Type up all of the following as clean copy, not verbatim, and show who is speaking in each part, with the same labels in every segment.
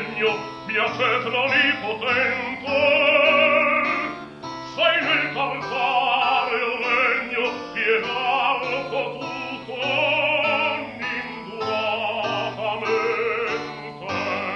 Speaker 1: regno, mia cetra onnipotente. Sei nel tartareo regno, piegar potuto induratamente.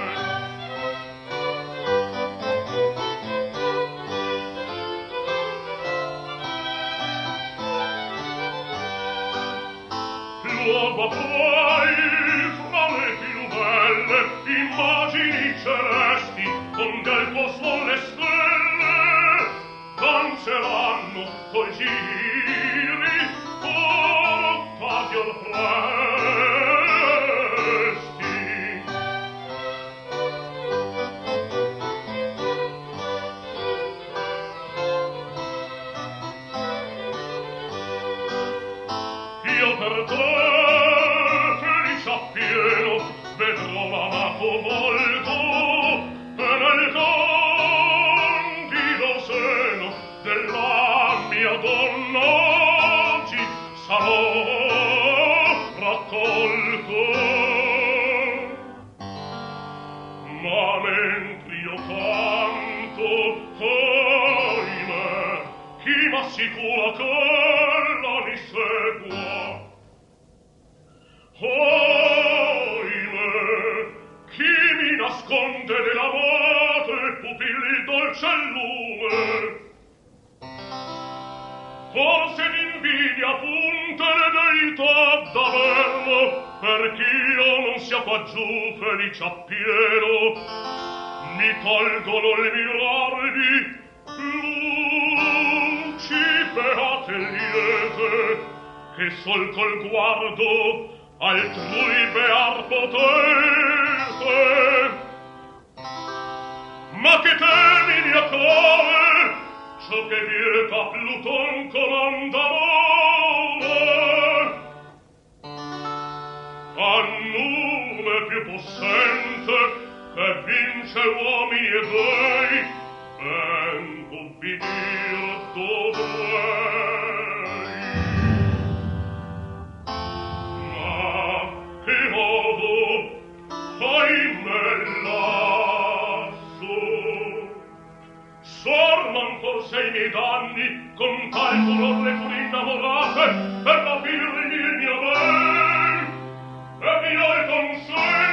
Speaker 1: Luogo tuoi, fra le più belle immagini celesti, donde al tuo suon le stelle danzeranno coi giri, portati al presti. Io per te, felice appieno, vedrò l'amato volto, e nel candido seno della mia donna oggi sarò raccolto. Ma mentre io canto, ahimè, chi m'assicura che la mi segua? Ahimè, chi mi nasconde nell'amate pupilli il dolce lume? Forse d'invidia punte le deità d'averlo, perch'io non sia qua giù felice appieno. Mi tolgono il mirarvi luci beate e liete, che sol col guardo altrui bear potete. Ma che temi mia core, ciò che vieta Pluton comanda amore, a nume più possente che vince uomini e dei, ben ubbidir dovrei. Ma che modo ahimè lasso sorman forse i miei danni con tal furor le fu innamorate per rapirmi il mio ben e mio il consuelo